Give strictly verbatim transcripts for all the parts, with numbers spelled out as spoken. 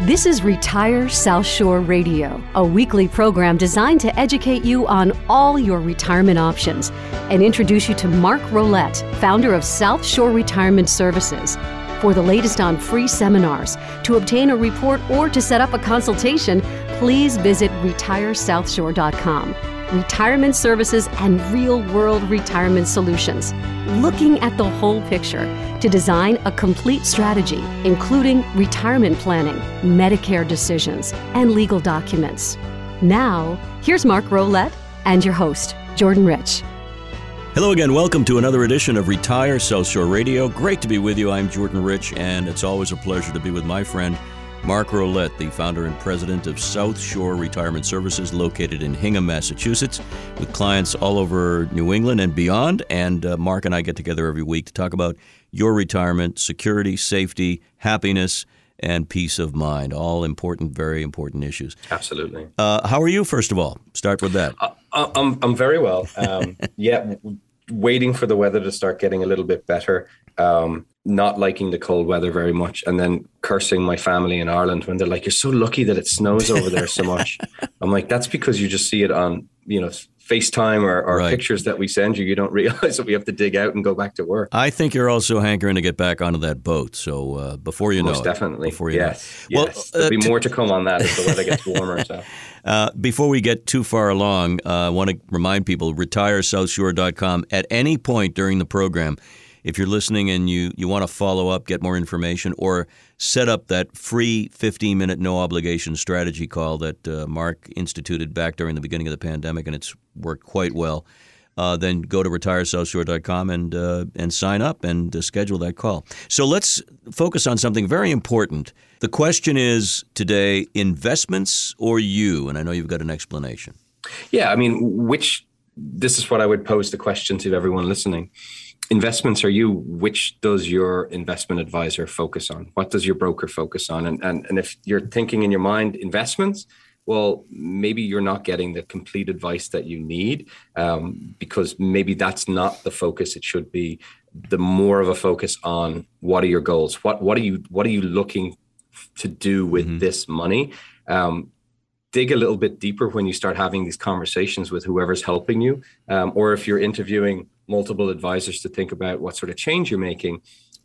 This is Retire South Shore Radio, a weekly program designed to educate you on all your retirement options and introduce you to Mark Rolette, founder of South Shore Retirement Services. For the latest on free seminars, to obtain a report, or to set up a consultation, please visit retire south shore dot com. Retirement services and real-world retirement solutions, looking at the whole picture to design a complete strategy, including retirement planning, Medicare decisions, and legal documents. Now, here's Mark Rolette and your host, Jordan Rich. Hello again. Welcome to another edition of Retire South Shore Radio. Great to be with you. I'm Jordan Rich, and it's always a pleasure to be with my friend, Mark Rolette, the founder and president of South Shore Retirement Services, located in Hingham, Massachusetts, with clients all over New England and beyond. And uh, Mark and I get together every week to talk about your retirement, security, safety, happiness, and peace of mind. All important, very important issues. Absolutely. Uh, how are you, first of all? Start with that. Uh, I'm I'm very well. Um, yeah, waiting for the weather to start getting a little bit better. Um, not liking the cold weather very much, and then cursing my family in Ireland when they're like, "You're so lucky that it snows over there so much." I'm like, "That's because you just see it on, you know, FaceTime or, or right. pictures that we send you. You don't realize that we have to dig out and go back to work." I think you're also hankering to get back onto that boat. So uh, before you know Most it. definitely. Before you yes. know it. Yes. Well, There'll uh, be t- more to come on that as the weather gets warmer. So. Uh, before we get too far along, uh, I want to remind people, retire south shore dot com. At any point during the program, if you're listening and you, you want to follow up, get more information, or set up that free fifteen-minute no-obligation strategy call that uh, Mark instituted back during the beginning of the pandemic, and it's worked quite well, uh, then go to retire south shore dot com and uh, and sign up and uh, schedule that call. So let's focus on something very important. The question is today, investments or you? And I know you've got an explanation. Yeah, I mean, which this is what I would pose the question to everyone listening. Investments are you? Which does your investment advisor focus on? What does your broker focus on? And, and, and if you're thinking in your mind investments, well, maybe you're not getting the complete advice that you need, um, because maybe that's not the focus it should be. The more of a focus on what are your goals? What what are you what are you looking to do with mm-hmm. this money? Um, dig a little bit deeper when you start having these conversations with whoever's helping you, um, or if you're interviewing multiple advisors to think about what sort of change you're making.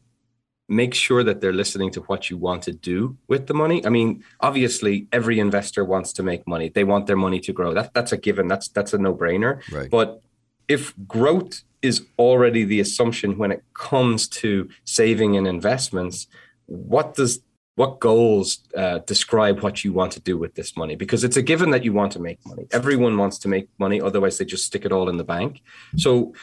Make sure that they're listening to what you want to do with the money. I mean, obviously, every investor wants to make money. They want their money to grow. That, that's a given. That's that's a no-brainer. Right. But if growth is already the assumption when it comes to saving and investments, what does what goals uh, describe what you want to do with this money? Because it's a given that you want to make money. Everyone wants to make money. Otherwise, they just stick it all in the bank. So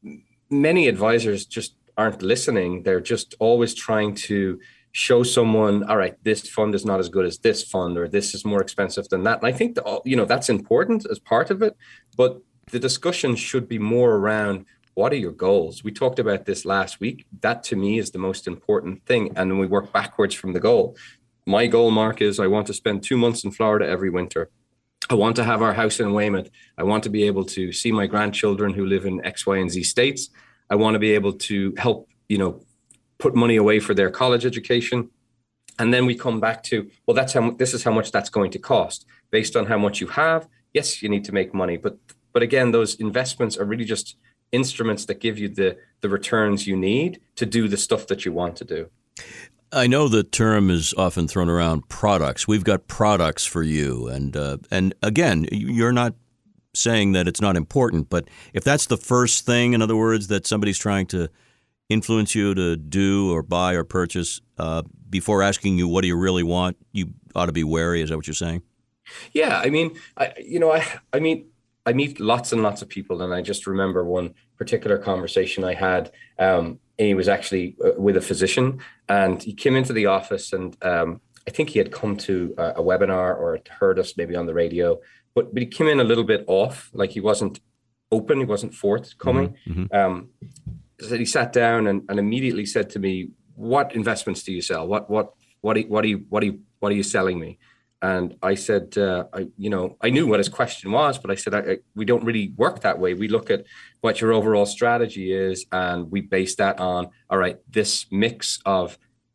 many advisors just aren't listening. They're just always trying to show someone, all right, this fund is not as good as this fund, or this is more expensive than that. And I think that, you know, that's important as part of it, but the discussion should be more around what are your goals? We talked about this last week. That to me is the most important thing. And we work backwards from the goal. My goal, Mark, is I want to spend two months in Florida every winter. I want to have our house in Weymouth. I want to be able to see my grandchildren who live in X, Y, and Z states. I want to be able to help, you know, put money away for their college education. And then we come back to, well, that's how, this is how much that's going to cost based on how much you have. Yes, you need to make money. But, but again, those investments are really just instruments that give you the, the returns you need to do the stuff that you want to do. I know the term is often thrown around, products. We've got products for you. And, uh, and again, you're not saying that it's not important, but if that's the first thing, in other words, that somebody's trying to influence you to do or buy or purchase, uh, before asking you what do you really want, you ought to be wary. Is that what you're saying? Yeah, I mean, I, you know, I, I mean, I meet lots and lots of people, and I just remember one particular conversation I had. Um, he was actually uh, with a physician, and he came into the office, and um, I think he had come to a, a webinar or heard us maybe on the radio. But, but he came in a little bit off, like he wasn't open, he wasn't forthcoming. Mm-hmm. Um, so he sat down and, and immediately said to me, "What investments do you sell? What what what are, what are you what are you what are you selling me?" And I said, uh, I you know I knew what his question was, but I said, I, I, "We don't really work that way. We look at what your overall strategy is, and we base that on, all right, this mix of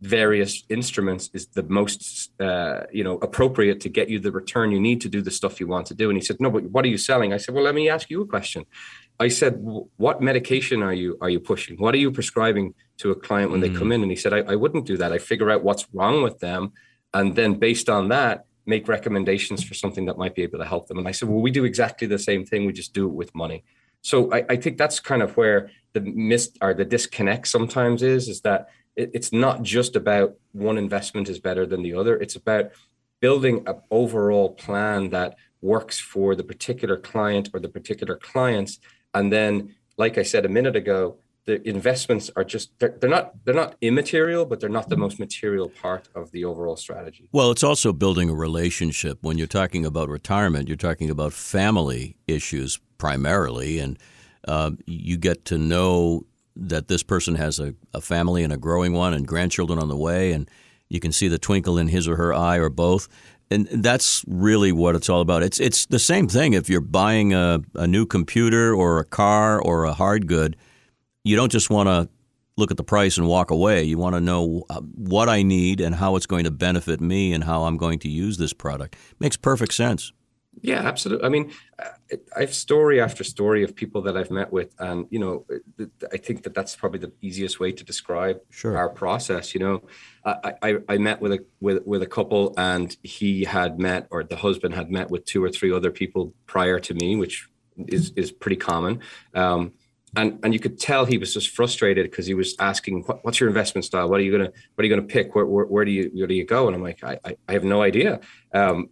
various instruments is the most, uh, you know, appropriate to get you the return you need to do the stuff you want to do. And he said, no, but what are you selling? I said, well, let me ask you a question. I said, what medication are you are you pushing? What are you prescribing to a client when mm. they come in? And he said, I, I wouldn't do that. I figure out what's wrong with them. And then based on that, make recommendations for something that might be able to help them. And I said, well, we do exactly the same thing. We just do it with money. So I, I think that's kind of where the miss or the disconnect sometimes is, is that it, it's not just about one investment is better than the other. It's about building an overall plan that works for the particular client or the particular clients. And then, like I said a minute ago, the investments are just, they're, they're not they're not immaterial, but they're not the most material part of the overall strategy. Well, it's also building a relationship. When you're talking about retirement, you're talking about family issues primarily, and uh, you get to know that this person has a, a family and a growing one and grandchildren on the way, and you can see the twinkle in his or her eye or both. And that's really what it's all about. It's it's the same thing if you're buying a, a new computer or a car or a hard good. You don't just want to look at the price and walk away. You want to know what I need and how it's going to benefit me and how I'm going to use this product. Makes perfect sense. Yeah, absolutely. I mean, I have story after story of people that I've met with, and you know, I think that that's probably the easiest way to describe sure. our process. You know, I, I, I met with a with with a couple, and he had met, or the husband had met with two or three other people prior to me, which is is pretty common. Um, And and you could tell he was just frustrated because he was asking, what, "What's your investment style? What are you gonna What are you gonna pick? Where where, where do you where do you go?" And I'm like, I I, I have no idea. Um,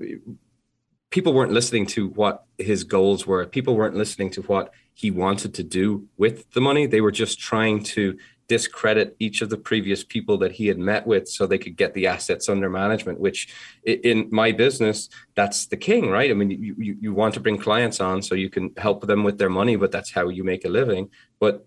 people weren't listening to what his goals were. People weren't listening to what he wanted to do with the money. They were just trying to discredit each of the previous people that he had met with so they could get the assets under management, which in my business, that's the king, right? I mean, you, you, you want to bring clients on so you can help them with their money, but that's how you make a living. But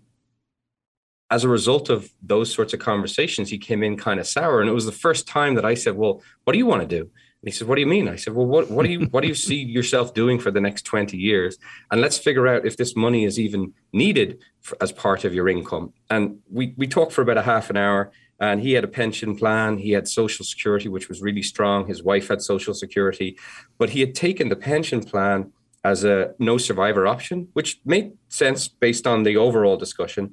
as a result of those sorts of conversations, he came in kind of sour. And it was the first time that I said, well, what do you want to do? And he said, what do you mean? I said, well, what, what do you what do you see yourself doing for the next twenty years? And let's figure out if this money is even needed for, as part of your income. And we, we talked for about a half an hour, and he had a pension plan. He had Social Security, which was really strong. His wife had Social Security, but he had taken the pension plan as a no survivor option, which made sense based on the overall discussion.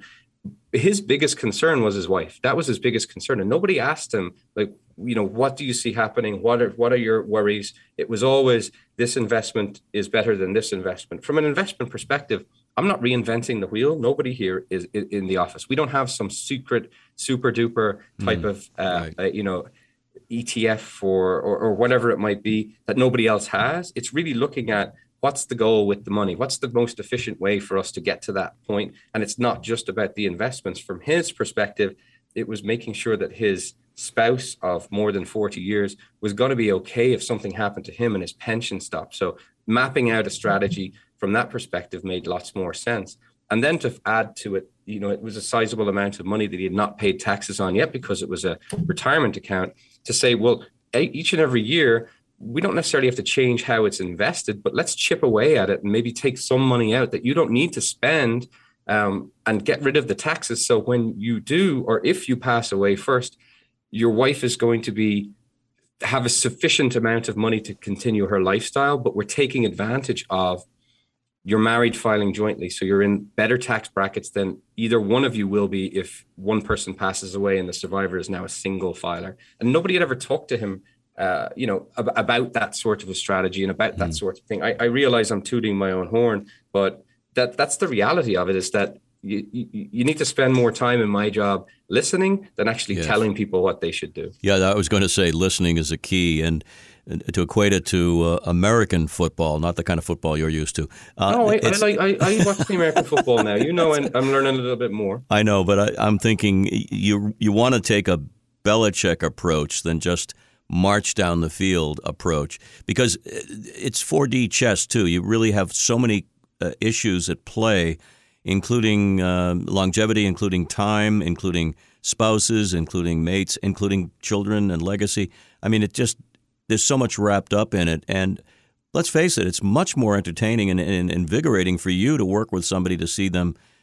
His biggest concern was his wife. That was his biggest concern. And nobody asked him, like, you know, what do you see happening? What are what are your worries? It was always, this investment is better than this investment. From an investment perspective, I'm not reinventing the wheel. Nobody here is in the office. We don't have some secret, super duper type mm, of, uh, right. uh, you know, E T F or, or or whatever it might be that nobody else has. It's really looking at, what's the goal with the money? What's the most efficient way for us to get to that point? And it's not just about the investments. From his perspective, it was making sure that his spouse of more than forty years was going to be okay if something happened to him and his pension stopped. So mapping out a strategy from that perspective made lots more sense. And then to add to it, you know, it was a sizable amount of money that he had not paid taxes on yet because it was a retirement account, to say, well, each and every year, we don't necessarily have to change how it's invested, but let's chip away at it and maybe take some money out that you don't need to spend, um, and get rid of the taxes. So when you do, or if you pass away first, your wife is going to be have a sufficient amount of money to continue her lifestyle, but we're taking advantage of you're married filing jointly. So you're in better tax brackets than either one of you will be if one person passes away and the survivor is now a single filer. And nobody had ever talked to him Uh, you know, ab- about that sort of a strategy and about that mm. sort of thing. I, I realize I'm tooting my own horn, but that that's the reality of it, is that you, you, you need to spend more time in my job listening than actually yes. telling people what they should do. Yeah, I was going to say listening is a key, and, and to equate it to uh, American football, not the kind of football you're used to. Uh, no, I, I, like, I, I watch the American football now. You know, and I'm learning a little bit more. I know, but I, I'm thinking you you want to take a Belichick approach than just march down the field approach, because it's four D chess too. You really have so many uh, issues at play, including uh, longevity, including time, including spouses, including mates, including children and legacy. I mean, it just, there's so much wrapped up in it. And let's face it, it's much more entertaining and, and invigorating for you to work with somebody to see them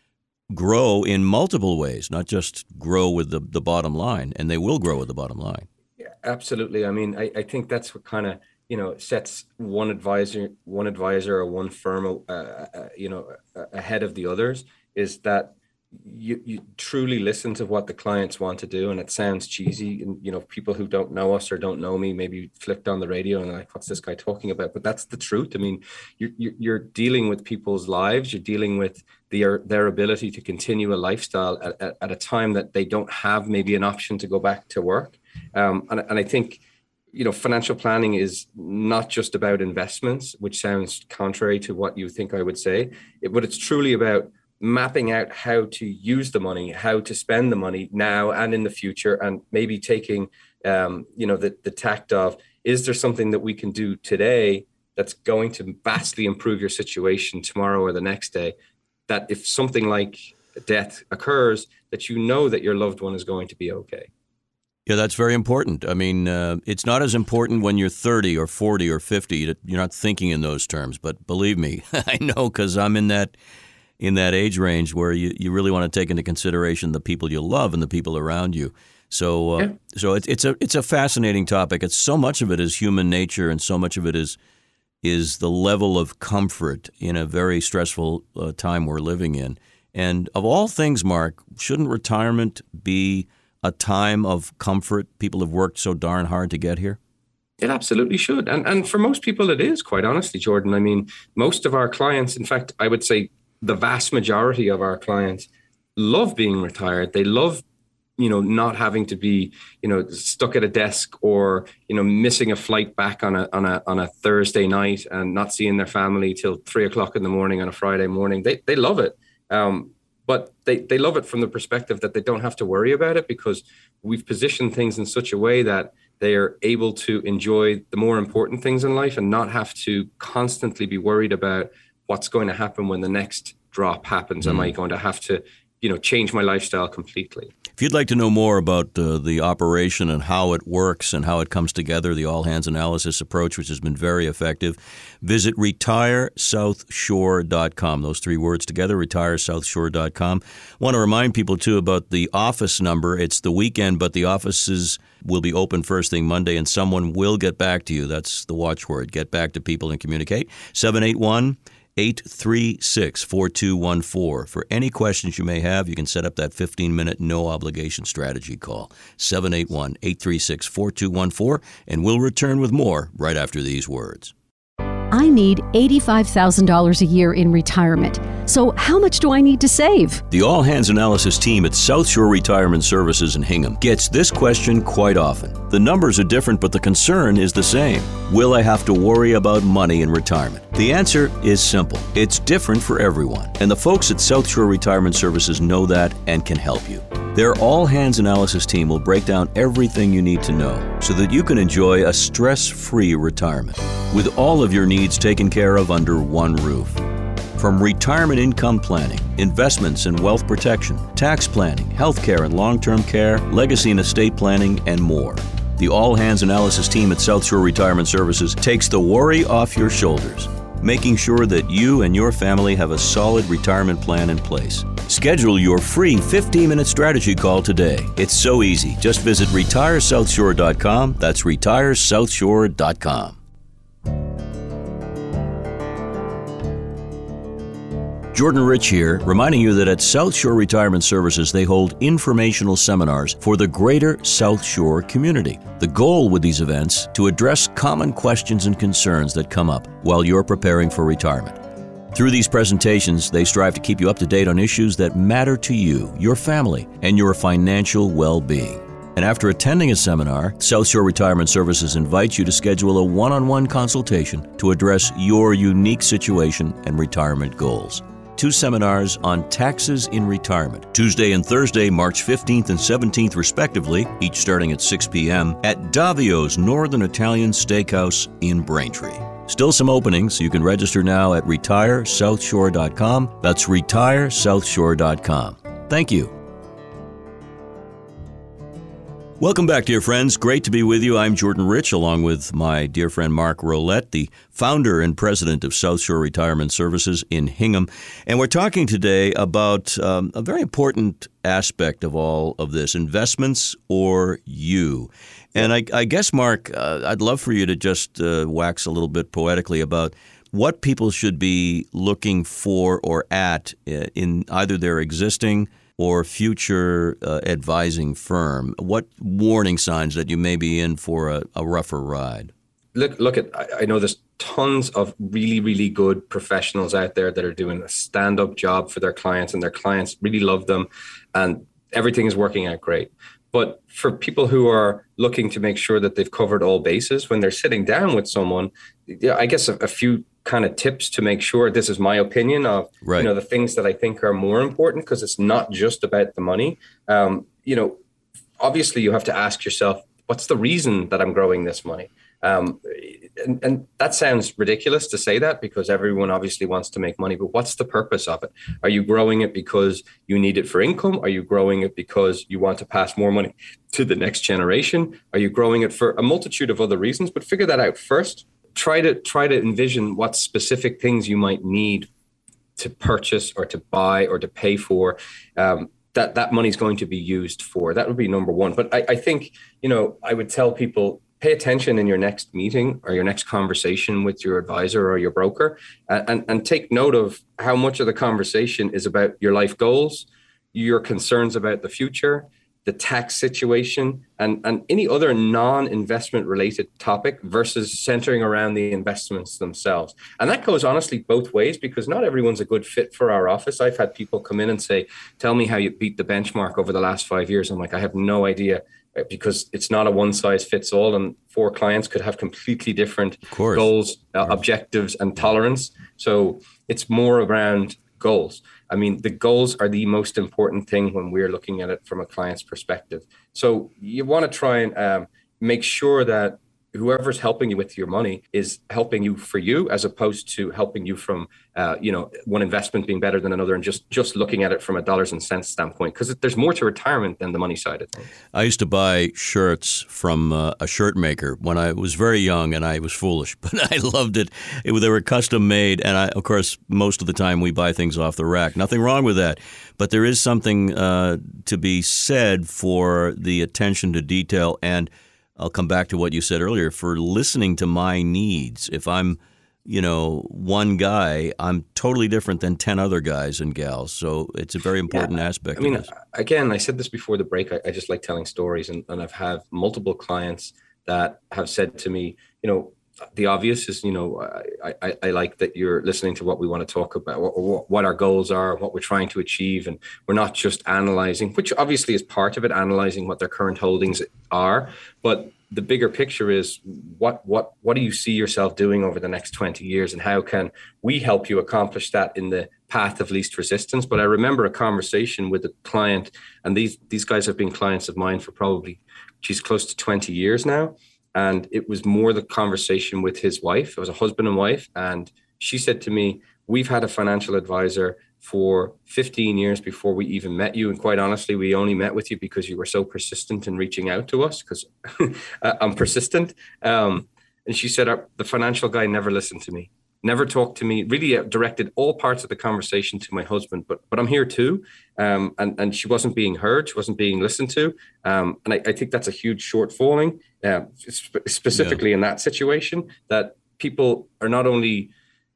grow in multiple ways, not just grow with the, the bottom line, and they will grow with the bottom line. Yeah, absolutely. I mean, I, I think that's what kind of, you know, sets one advisor, one advisor or one firm, uh, uh, you know, uh, ahead of the others, is that you, you truly listen to what the clients want to do. And it sounds cheesy, and, you know, people who don't know us or don't know me maybe flipped on the radio and like, what's this guy talking about? But that's the truth. I mean, you're, you're dealing with people's lives. You're dealing with their, their ability to continue a lifestyle at, at, at a time that they don't have maybe an option to go back to work. Um, and, and I think, you know, financial planning is not just about investments, which sounds contrary to what you think I would say, it, but it's truly about mapping out how to use the money, how to spend the money now and in the future, and maybe taking, um, you know, the, the tact of, is there something that we can do today that's going to vastly improve your situation tomorrow or the next day, that if something like death occurs, that you know that your loved one is going to be okay. Yeah, that's very important. I mean, uh, it's not as important when you're thirty or forty or fifty. You're not thinking in those terms. But believe me, I know, because I'm in that in that age range where you, you really want to take into consideration the people you love and the people around you. So, uh, yeah. so it's it's a it's a fascinating topic. It's so much of it is human nature, and so much of it is is the level of comfort in a very stressful uh, time we're living in. And of all things, Mark, shouldn't retirement be a time of comfort? People have worked so darn hard to get here. It absolutely should. And and for most people it is, quite honestly, Jordan. I mean, most of our clients, in fact, I would say the vast majority of our clients love being retired. They love, you know, not having to be, you know, stuck at a desk or, you know, missing a flight back on a on a on a Thursday night and not seeing their family till three o'clock in the morning on a Friday morning. They they love it. Um, But they, they love it from the perspective that they don't have to worry about it, because we've positioned things in such a way that they are able to enjoy the more important things in life and not have to constantly be worried about what's going to happen when the next drop happens. Mm. Am I going to have to, you know, change my lifestyle completely? If you'd like to know more about uh, the operation and how it works and how it comes together, the all-hands analysis approach, which has been very effective, visit retire south shore dot com. Those three words together, retire south shore dot com. I want to remind people, too, about the office number. It's the weekend, but the offices will be open first thing Monday, and someone will get back to you. That's the watchword. Get back to people and communicate. seven eight one, eight three six, four two one four. For any questions you may have, you can set up that fifteen-minute no-obligation strategy call, seven eight one, eight three six, four two one four, and we'll return with more right after these words. I need eighty-five thousand dollars a year in retirement. So how much do I need to save? The All Hands Analysis team at South Shore Retirement Services in Hingham gets this question quite often. The numbers are different, but the concern is the same. Will I have to worry about money in retirement? The answer is simple. It's different for everyone. And the folks at South Shore Retirement Services know that and can help you. Their All Hands Analysis team will break down everything you need to know so that you can enjoy a stress-free retirement with all of your needs taken care of under one roof. From retirement income planning, investments and wealth protection, tax planning, healthcare and long-term care, legacy and estate planning, and more. The All Hands Analysis team at South Shore Retirement Services takes the worry off your shoulders, making sure that you and your family have a solid retirement plan in place. Schedule your free fifteen-minute strategy call today. It's so easy. Just visit retire south shore dot com. That's retire south shore dot com. Jordan Rich here, reminding you that at South Shore Retirement Services, they hold informational seminars for the greater South Shore community. The goal with these events, to address common questions and concerns that come up while you're preparing for retirement. Through these presentations, they strive to keep you up to date on issues that matter to you, your family, and your financial well-being. And after attending a seminar, South Shore Retirement Services invites you to schedule a one-on-one consultation to address your unique situation and retirement goals. Two seminars on taxes in retirement, Tuesday and Thursday, March fifteenth and seventeenth respectively, each starting at six p.m. at Davio's Northern Italian Steakhouse in Braintree. Still some openings, so you can register now at retire south shore dot com. That's retire south shore dot com. Thank you. Welcome back, dear friends. Great to be with you. I'm Jordan Rich, along with my dear friend Mark Rolette, the founder and president of South Shore Retirement Services in Hingham. And we're talking today about um, a very important aspect of all of this, investments or you. And I, I guess, Mark, uh, I'd love for you to just uh, wax a little bit poetically about what people should be looking for or at in either their existing or future uh, advising firm. What warning signs that you may be in for a, a rougher ride? Look, look at, I know there's tons of really, really good professionals out there that are doing a stand-up job for their clients, and their clients really love them, and everything is working out great. But for people who are looking to make sure that they've covered all bases when they're sitting down with someone, I guess a, a few kind of tips to make sure, this is my opinion of, right, you know, the things that I think are more important, because it's not just about the money. Um, you know, obviously you have to ask yourself, what's the reason that I'm growing this money? Um, and, and that sounds ridiculous to say that, because everyone obviously wants to make money, but what's the purpose of it? Are you growing it because you need it for income? Are you growing it because you want to pass more money to the next generation? Are you growing it for a multitude of other reasons? But figure that out first. Try to try to envision what specific things you might need to purchase or to buy or to pay for, um, that that money is going to be used for. That would be number one. But I, I think, you know, I would tell people, pay attention in your next meeting or your next conversation with your advisor or your broker, and, and, and take note of how much of the conversation is about your life goals, your concerns about the future, the tax situation, and, and any other non-investment related topic versus centering around the investments themselves. And that goes honestly both ways, because not everyone's a good fit for our office. I've had people come in and say, tell me how you beat the benchmark over the last five years. I'm like, I have no idea, because it's not a one size fits all, and four clients could have completely different goals, uh, objectives, and tolerance. So it's more around goals. I mean, the goals are the most important thing when we're looking at it from a client's perspective. So you want to try and um, make sure that whoever's helping you with your money is helping you for you, as opposed to helping you from, uh, you know, one investment being better than another, and just, just looking at it from a dollars and cents standpoint, because there's more to retirement than the money side of things. I used to buy shirts from uh, a shirt maker when I was very young, and I was foolish, but I loved it. it. They were custom made, and I, of course, most of the time we buy things off the rack. Nothing wrong with that, but there is something uh, to be said for the attention to detail, and I'll come back to what you said earlier, for listening to my needs. If I'm, you know, one guy, I'm totally different than ten other guys and gals. So it's a very important yeah, aspect I mean, of this. Again, I said this before the break, I, I just like telling stories, and, and I've had multiple clients that have said to me, you know, the obvious is, you know, I, I, I like that you're listening to what we want to talk about, what, what our goals are, what we're trying to achieve. And we're not just analyzing, which obviously is part of it, analyzing what their current holdings are. But the bigger picture is what, what, what do you see yourself doing over the next twenty years? And how can we help you accomplish that in the path of least resistance? But I remember a conversation with a client, and these, these guys have been clients of mine for probably, geez, close to twenty years now. And it was more the conversation with his wife. It was a husband and wife. And she said to me, we've had a financial advisor for fifteen years before we even met you. And quite honestly, we only met with you because you were so persistent in reaching out to us, because I'm persistent. Um, and she said, the financial guy never listened to me, never talked to me, really directed all parts of the conversation to my husband. But but I'm here too. Um, and, and she wasn't being heard. She wasn't being listened to. Um, and I, I think that's a huge shortfalling, uh, sp- specifically yeah. in that situation, that people are not only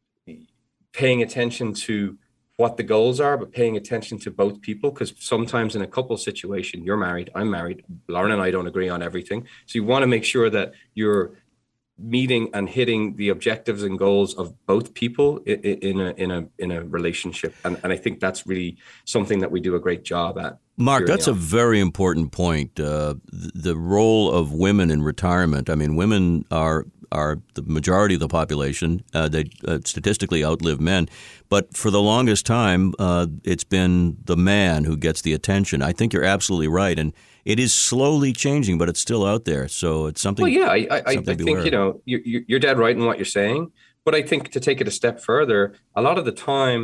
paying attention to what the goals are, but paying attention to both people, because sometimes in a couple situation, you're married, I'm married, Lauren and I don't agree on everything. So you want to make sure that you're meeting and hitting the objectives and goals of both people in a in a in a relationship, and and I think that's really something that we do a great job at. Mark, that's a very important point. Uh, the role of women in retirement. I mean, women are are the majority of the population. Uh, they uh, statistically outlive men, but for the longest time, uh, it's been the man who gets the attention. I think you're absolutely right, and it is slowly changing, but it's still out there. So it's something. Well, yeah, I, I, I think you know you, you're dead right in what you're saying, but I think to take it a step further, a lot of the time,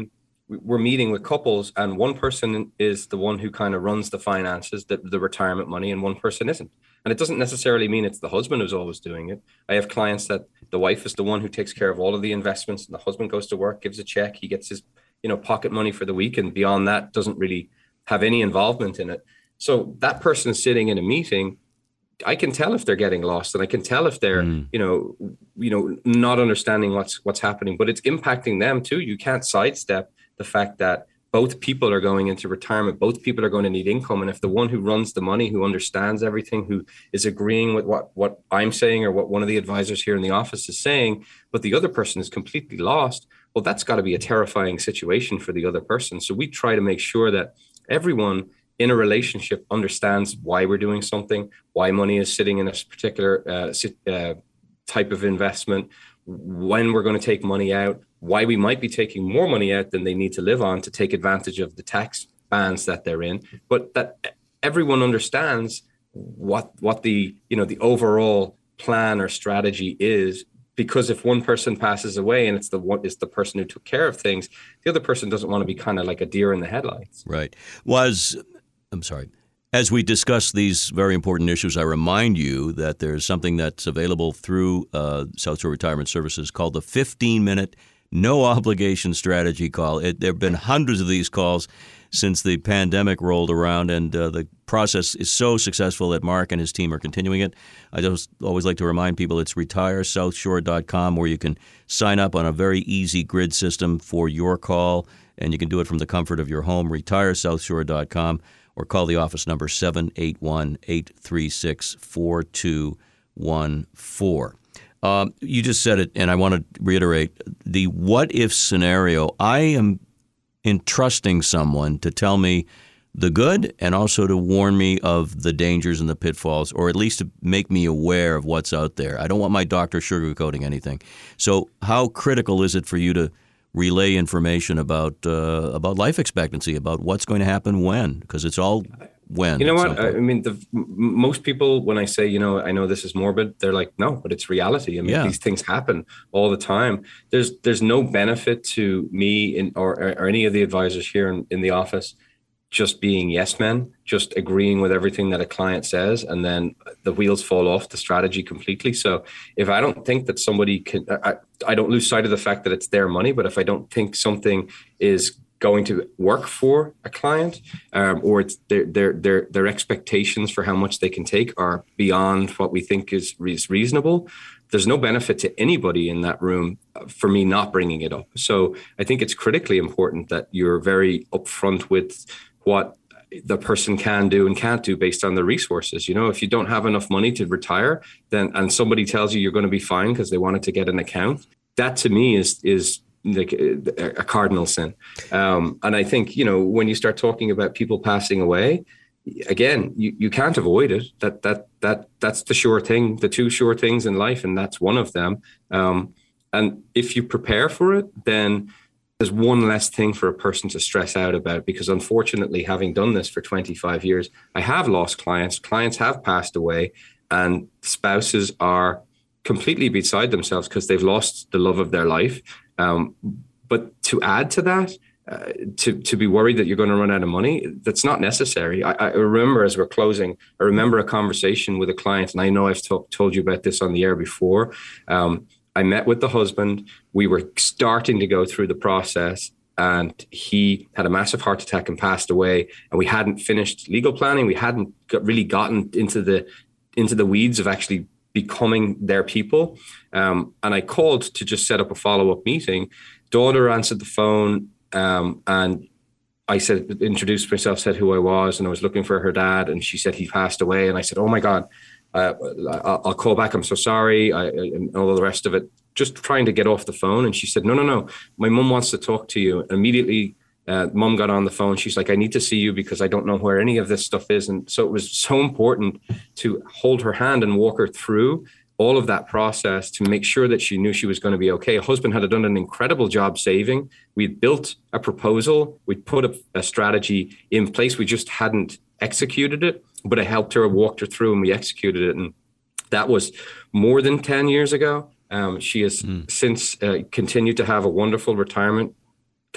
we're meeting with couples, and one person is the one who kind of runs the finances, the, the retirement money, and one person isn't. And it doesn't necessarily mean it's the husband who's always doing it. I have clients that the wife is the one who takes care of all of the investments, and the husband goes to work, gives a check, he gets his, you know, pocket money for the week, and beyond that doesn't really have any involvement in it. So that person sitting in a meeting, I can tell if they're getting lost, and I can tell if they're, mm. you know, you know, not understanding what's what's happening. But it's impacting them too. You can't sidestep the fact that both people are going into retirement. Both people are going to need income, and if the one who runs the money, who understands everything, who is agreeing with what what I'm saying or what one of the advisors here in the office is saying, but the other person is completely lost, well, that's got to be a terrifying situation for the other person. So we try to make sure that everyone in a relationship understands why we're doing something, why money is sitting in a particular uh, uh, type of investment, when we're going to take money out, why we might be taking more money out than they need to live on to take advantage of the tax bands that they're in, but that everyone understands what what the, you know, the overall plan or strategy is. Because if one person passes away and it's the one is the person who took care of things, the other person doesn't want to be kind of like a deer in the headlights. Right. Was I'm sorry. As we discuss these very important issues, I remind you that there's something that's available through uh, South Shore Retirement Services called the fifteen-minute no-obligation strategy call. It, there have been hundreds of these calls since the pandemic rolled around, and uh, the process is so successful that Mark and his team are continuing it. I just always like to remind people it's retire south shore dot com, where you can sign up on a very easy grid system for your call, and you can do it from the comfort of your home, retire south shore dot com, or call the office number seven eight one, eight three six, four two one four. Um, you just said it, and I want to reiterate the what-if scenario. I am entrusting someone to tell me the good and also to warn me of the dangers and the pitfalls, or at least to make me aware of what's out there. I don't want my doctor sugarcoating anything. So how critical is it for you to relay information about uh, about life expectancy, about what's going to happen when? Because it's all when. You know what? I mean, the, most people, when I say, you know, I know this is morbid, they're like, no, but it's reality. I mean, yeah. These things happen all the time. There's there's no benefit to me in, or, or any of the advisors here in, in the office just being yes men, just agreeing with everything that a client says, and then the wheels fall off the strategy completely. So if I don't think that somebody can, I, I don't lose sight of the fact that it's their money, but if I don't think something is going to work for a client, um, or it's their, their their their expectations for how much they can take are beyond what we think is, is reasonable, there's no benefit to anybody in that room for me not bringing it up. So I think it's critically important that you're very upfront with what the person can do and can't do based on the resources. You know, if you don't have enough money to retire, then and somebody tells you you're going to be fine because they wanted to get an account, that to me is is like a cardinal sin. Um, and I think, you know, when you start talking about people passing away, again, you, you can't avoid it. That that that that's the sure thing, the two sure things in life, and that's one of them. Um, and if you prepare for it, then there's one less thing for a person to stress out about, because unfortunately, having done this for twenty-five years, I have lost clients. Clients have passed away, and spouses are completely beside themselves because they've lost the love of their life. Um, but to add to that, uh, to to be worried that you're going to run out of money, that's not necessary. I, I remember as we're closing, I remember a conversation with a client, and I know I've talk, told you about this on the air before. Um, I met with the husband. We were starting to go through the process, and he had a massive heart attack and passed away. And we hadn't finished legal planning. We hadn't got, really gotten into the into the weeds of actually becoming their people. Um, and I called to just set up a follow-up meeting. Daughter answered the phone, um, and I said, introduced myself, said who I was, and I was looking for her dad. And she said he passed away. And I said, oh my God. Uh, I'll call back. I'm so sorry. I, I, and all the rest of it, just trying to get off the phone. And she said, no, no, no. My mom wants to talk to you. And immediately, uh, mom got on the phone. She's like, I need to see you because I don't know where any of this stuff is. And so it was so important to hold her hand and walk her through all of that process to make sure that she knew she was going to be okay. Her husband had done an incredible job saving. We'd built a proposal. We'd put a, a strategy in place. We just hadn't executed it. But I helped her, walked her through, and we executed it. And that was more than ten years ago. Um, she has mm. since uh, continued to have a wonderful retirement,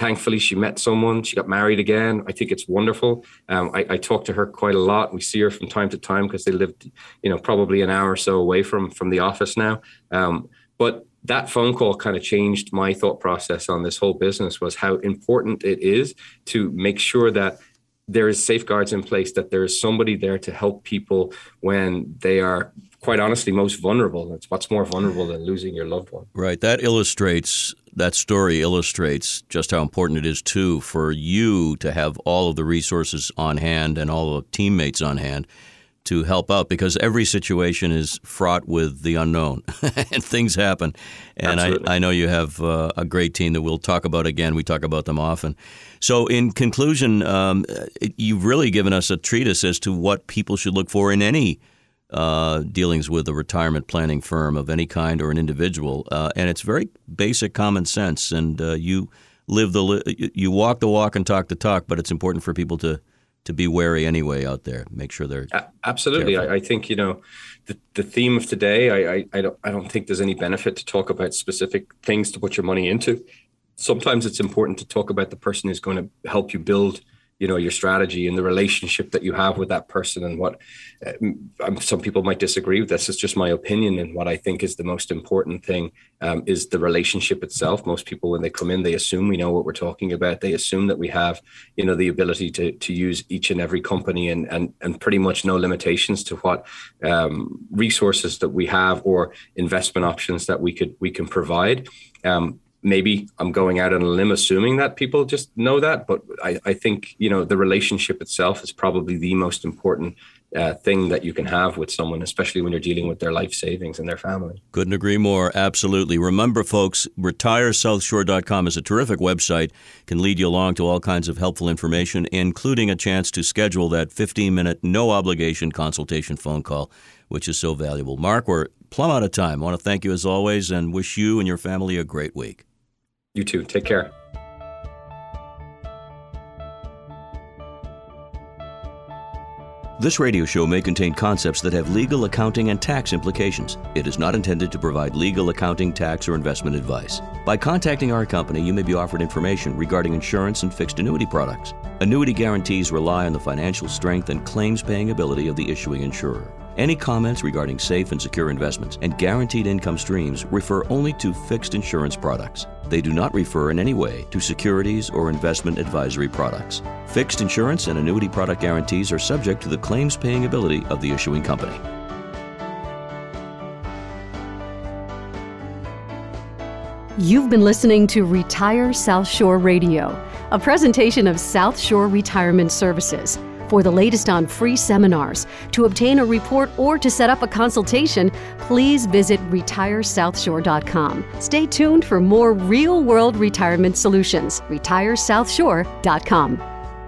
thankfully, she met someone. She got married again. I think it's wonderful. Um, I, I talk to her quite a lot. We see her from time to time because they lived, you know, probably an hour or so away from from the office now. Um, but that phone call kind of changed my thought process on this whole business, was how important it is to make sure that there is safeguards in place, that there is somebody there to help people when they are, quite honestly, most vulnerable. It's what's more vulnerable than losing your loved one. Right. That illustrates, that story illustrates just how important it is, too, for you to have all of the resources on hand and all the teammates on hand to help out, because every situation is fraught with the unknown and things happen. And I, I know you have uh, a great team that we'll talk about again. We talk about them often. So in conclusion, um, you've really given us a treatise as to what people should look for in any uh, dealings with a retirement planning firm of any kind or an individual. Uh, and it's very basic common sense. And uh, you live the you walk the walk and talk the talk, but it's important for people to to be wary anyway out there. Make sure they're absolutely. I, I think, you know, the, the theme of today, I, I, I don't I don't think there's any benefit to talk about specific things to put your money into. Sometimes it's important to talk about the person who's going to help you build, you know, your strategy and the relationship that you have with that person. And what uh, some people might disagree with this. It's just my opinion. And what I think is the most important thing um, is the relationship itself. Most people, when they come in, they assume we know what we're talking about. They assume that we have, you know, the ability to to use each and every company and and and pretty much no limitations to what um, resources that we have or investment options that we could we can provide. Um, Maybe I'm going out on a limb assuming that people just know that, but I, I think, you know, the relationship itself is probably the most important uh, thing that you can have with someone, especially when you're dealing with their life savings and their family. Couldn't agree more. Absolutely. Remember, folks, retire south shore dot com is a terrific website, can lead you along to all kinds of helpful information, including a chance to schedule that fifteen-minute, no-obligation consultation phone call, which is so valuable. Mark, we're plumb out of time. I want to thank you as always and wish you and your family a great week. You too. Take care. This radio show may contain concepts that have legal, accounting, and tax implications. It is not intended to provide legal, accounting, tax, or investment advice. By contacting our company, you may be offered information regarding insurance and fixed annuity products. Annuity guarantees rely on the financial strength and claims-paying ability of the issuing insurer. Any comments regarding safe and secure investments and guaranteed income streams refer only to fixed insurance products. They do not refer in any way to securities or investment advisory products. Fixed insurance and annuity product guarantees are subject to the claims-paying ability of the issuing company. You've been listening to Retire South Shore Radio, a presentation of South Shore Retirement Services. For the latest on free seminars, to obtain a report, or to set up a consultation, please visit retire south shore dot com. Stay tuned for more real-world retirement solutions. retire south shore dot com.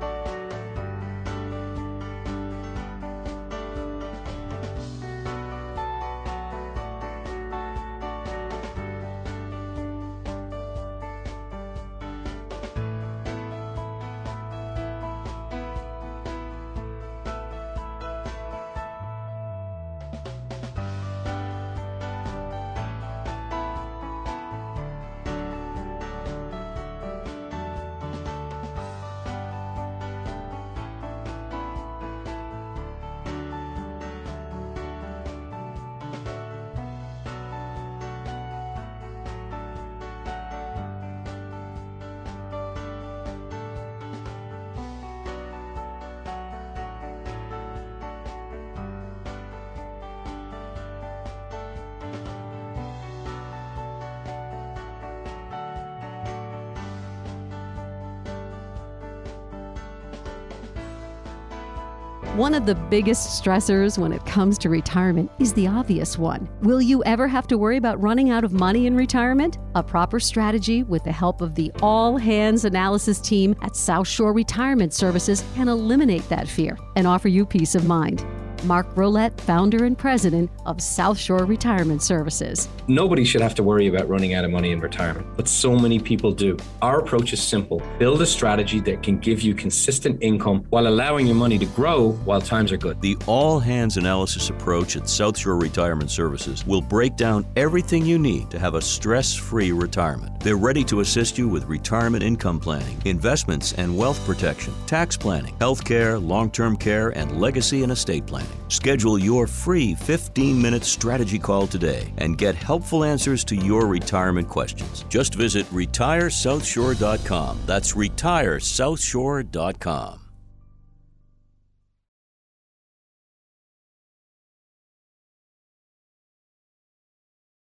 One of the biggest stressors when it comes to retirement is the obvious one. Will you ever have to worry about running out of money in retirement? A proper strategy with the help of the all-hands analysis team at South Shore Retirement Services can eliminate that fear and offer you peace of mind. Mark Rolette, founder and president of South Shore Retirement Services. Nobody should have to worry about running out of money in retirement, but so many people do. Our approach is simple. Build a strategy that can give you consistent income while allowing your money to grow while times are good. The all-hands analysis approach at South Shore Retirement Services will break down everything you need to have a stress-free retirement. They're ready to assist you with retirement income planning, investments and wealth protection, tax planning, health care, long-term care, and legacy and estate planning. Schedule your free fifteen-minute strategy call today and get helpful answers to your retirement questions. Just visit retire south shore dot com. That's retire south shore dot com.